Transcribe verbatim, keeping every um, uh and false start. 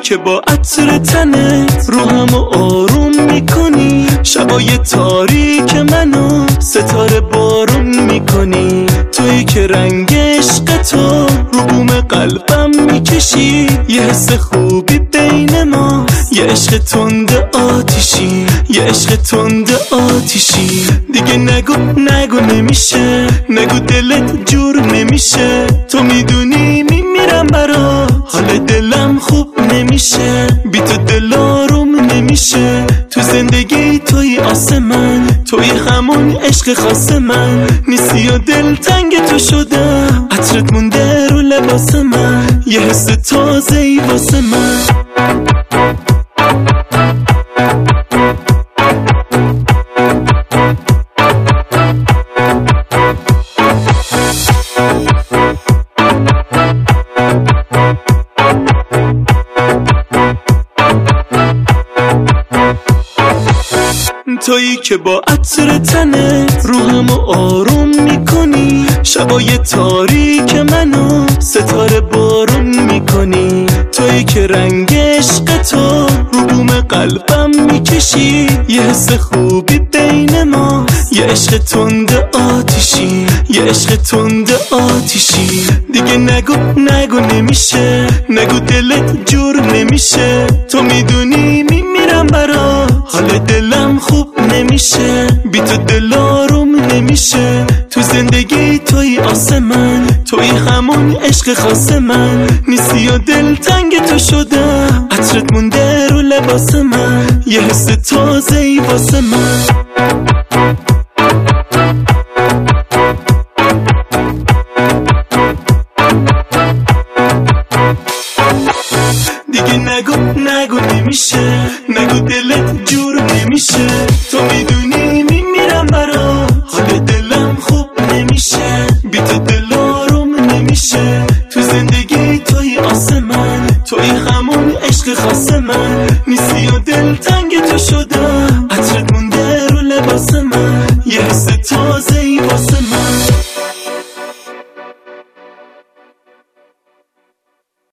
که با عطر تنت روحمو آروم میکنی، شبای تاریک منو ستاره بارون میکنی. تویی که رنگ عشق تو رو بوم قلبم میکشی، یه حس خوبی بین ما، یه عشق تند آتیشی، یه عشق تند آتیشی. دیگه نگو نگو نمیشه، نگو دلت جور نمیشه. تو میدونی میمیرم برات، حال دلم خوب نمیشه، بی تو دل آروم نمیشه. تو زندگی توی آسمان، توی همون عشق خاص من نیستی و دل تنگ تو شدم. عطرت مونده رو لباس من، یه حس تازه ای واسه من. تویی که با عطر تنت روحمو آروم میکنی، شبای تاریک منو ستاره بارون میکنی. تویی که رنگ عشق تو رو بوم قلبم میکشی، یه حس خوبی بین ما، یه عشق تند آتیشی، یه عشق تند آتیشی. دیگه نگو نگو نمیشه، نگو دلت جور نمیشه. تو میدونی میمیرم برات، حال دلم خوب نمیشه، بی تو دل آروم نمیشه. تو زندگی توی آسمان، توی همون عشق خاص من نیستی و دل تنگ تو شدم. عطرت مونده رو لباس من، یه حس تازه ای واسه من. دیگه نگو نگو نمیشه، نگو دلت جور نمیشه. تو میدونی میمیرم برات، حال دلم خوب نمیشه، بی تو دل آروم نمیشه. تو زندگی توی آسمان، توی همون عشق خاص من نیستی و دل تنگ تو شدم. عطرت مونده رو لباس من، یه حس